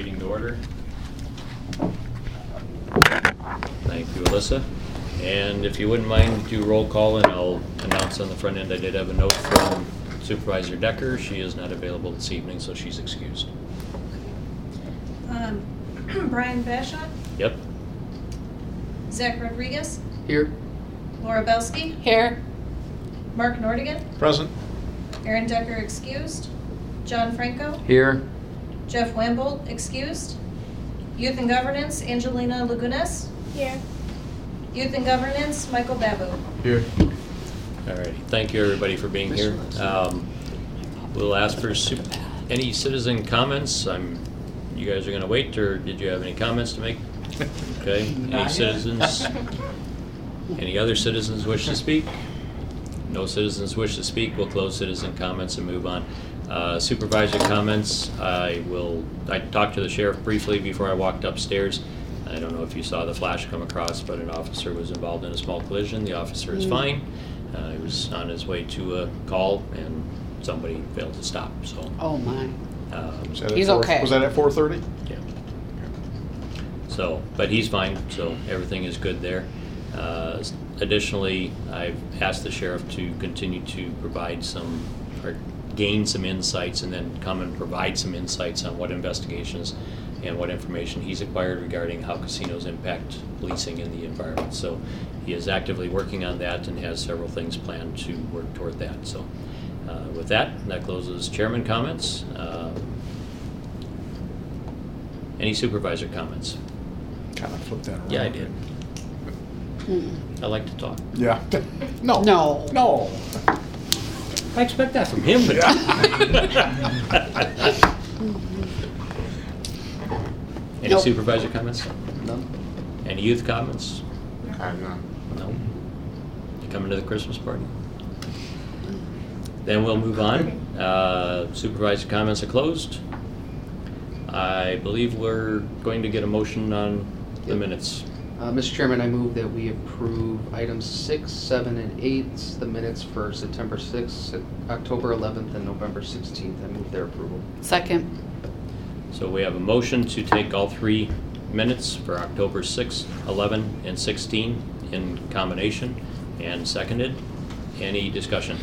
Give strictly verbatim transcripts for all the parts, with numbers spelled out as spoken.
meeting to order. Thank you, Alyssa. And if you wouldn't mind, do roll call, and I'll announce on the front end I did have a note from Supervisor Decker. She is not available this evening, so she's excused. Um, Brian Bashot? Yep. Zach Rodriguez? Here. Laura Belsky? Here. Mark Nordigan? Present. Aaron Decker excused. John Franco? Here. Jeff Wambold excused. Youth and Governance, Angelina Lagunes? Here. Youth and Governance, Michael Babu. Here. All right. Thank you, everybody, for being here. Um, we'll ask for su- any citizen comments. I'm. You guys are going to wait, or did you have any comments to make? Okay. Any citizens? Any other citizens wish to speak? No citizens wish to speak. We'll close citizen comments and move on. Uh, supervisor comments. I will. I talked to the sheriff briefly before I walked upstairs. I don't know if you saw the flash come across, but an officer was involved in a small collision. The officer is mm. fine. Uh, he was on his way to a call, and somebody failed to stop. So. Oh my. Um, he's four, okay. Was that at four thirty? Yeah. So, but he's fine. So everything is good there. Uh, additionally, I've asked the sheriff to continue to provide some, or gain some insights, and then come and provide some insights on what investigations and what information he's acquired regarding how casinos impact policing in the environment. So he is actively working on that and has several things planned to work toward that. So uh, with that, that closes chairman comments. Uh, any supervisor comments? Kind of flip that around. Yeah, I did. Mm. I like to talk. Yeah. No. No. No. I expect that from him. But Any Nope. supervisor comments? None. Any youth comments? I have none. No. You coming to the Christmas party? Then we'll move on. Uh, supervisor comments are closed. I believe we're going to get a motion on the Yep. minutes. Uh, Mister Chairman, I move that we approve items six, seven, and eight, the minutes for September sixth, October eleventh, and November sixteenth. I move their approval. Second. So we have a motion to take all three minutes for October sixth, eleven, and sixteen in combination, and seconded. Any discussion?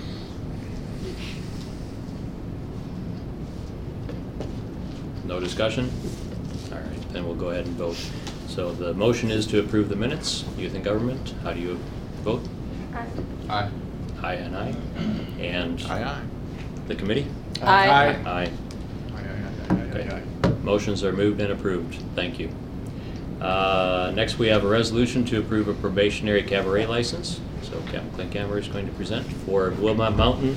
No discussion? All right, then we'll go ahead and vote. So the motion is to approve the minutes. Youth and Government, how do you vote? Aye. Aye and aye. And Aye, aye. the committee? Aye. Aye. Aye, aye, aye, aye, Okay. aye, aye. Motions are moved and approved. Thank you. Uh, next, we have a resolution to approve a probationary cabaret license. So Captain Klinkhammer is going to present for Wilmot Mountain.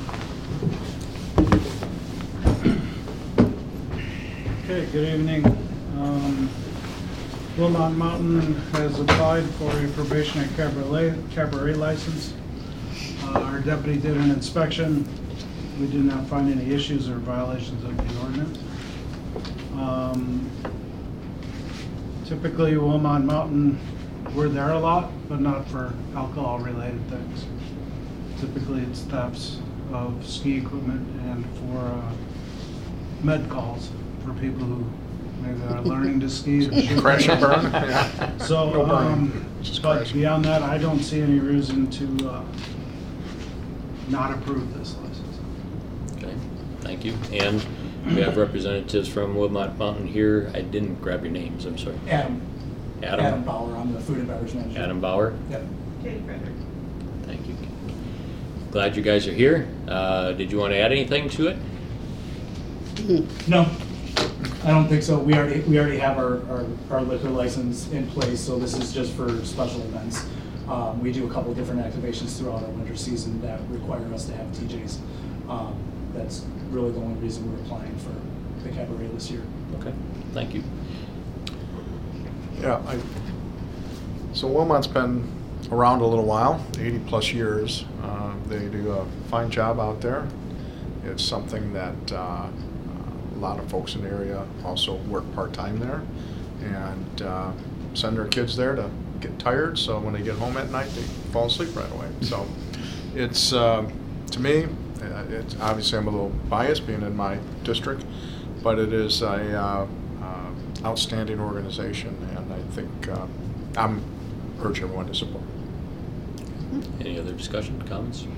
Okay, good evening. Um, Wilmot Mountain has applied for a probationary cabaret, cabaret license. Uh, our deputy did an inspection. We did not find any issues or violations of the ordinance. Um, typically, Wilmot Mountain, we're there a lot, but not for alcohol-related things. Typically, it's thefts of ski equipment and for uh, med calls for people who maybe are learning to ski. And shoot. Crash and burn? Yeah. So, No burn. um, Just but crashing. beyond that, I don't see any reason to uh, not approve this license. Okay, thank you. And we have representatives from Wilmot Mountain here. I didn't grab your names, I'm sorry. Adam. Adam? Adam Bauer, I'm the food and beverage manager. Adam Bauer? Yep. Katie Frederick. Thank you. Glad you guys are here. Uh, did you want to add anything to it? No, I don't think so. We already we already have our, our, our liquor license in place, so this is just for special events. Um, we do a couple of different activations throughout our winter season that require us to have T Js. Um, that's really the only reason we're applying for the cabaret this year. Okay, thank you. Yeah, I, so Wilmot's been around a little while, eighty plus years. Uh, they do a fine job out there. It's something that uh, a lot of folks in the area also work part-time there and uh, send their kids there to get tired, so when they get home at night they fall asleep right away. So it's, uh, to me, uh, it's obviously I'm a little biased being in my district, but it is a uh, uh, outstanding organization, and I think uh, I'm urge everyone to support. Any other discussion, comments?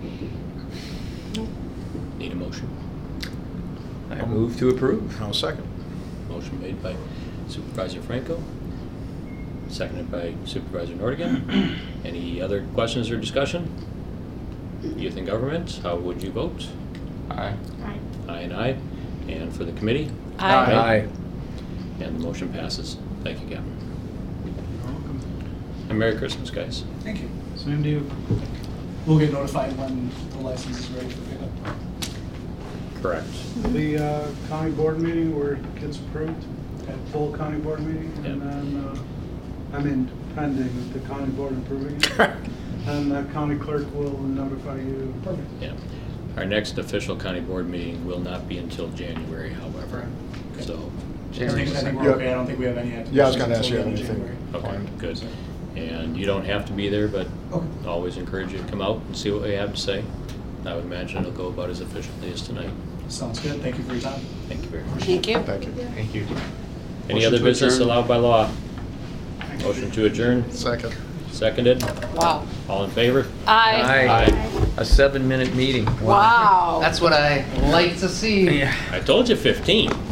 Need a motion? I move to approve. I'll second. Motion made by Supervisor Franco, seconded by Supervisor Nordigan. Any other questions or discussion? Youth and Government, how would you vote? Aye. Aye. Aye and aye. And for the committee? Aye. Aye. And the motion passes. Thank you, Gavin. You're welcome. And Merry Christmas, guys. Thank you. Same to you. We'll get notified when the license is ready for pickup. Correct. The uh, county board meeting where it gets approved, at full county board meeting, and Yep. then, uh, I mean, pending the county board approving it. And the county clerk will notify you. Perfect. Yeah. Our next official county board meeting will not be until January, however. Okay. So, I January think, I think Yeah. we're okay. I don't think we have any activations. Yeah, I was gonna ask until you the end of anything. January. okay, Fine. good. And you don't have to be there, but Okay. always encourage you to come out and see what we have to say. I would imagine it'll go about as efficiently as tonight. Sounds good. Thank you for your time. Thank you very much. Thank you. Thank you. Thank you. Any Motion other to business adjourn. allowed by law? Motion to adjourn, Second. seconded. Wow. All in favor? Aye. Aye. A seven-minute meeting. Wow. That's what I like to see. Yeah. I told you fifteen.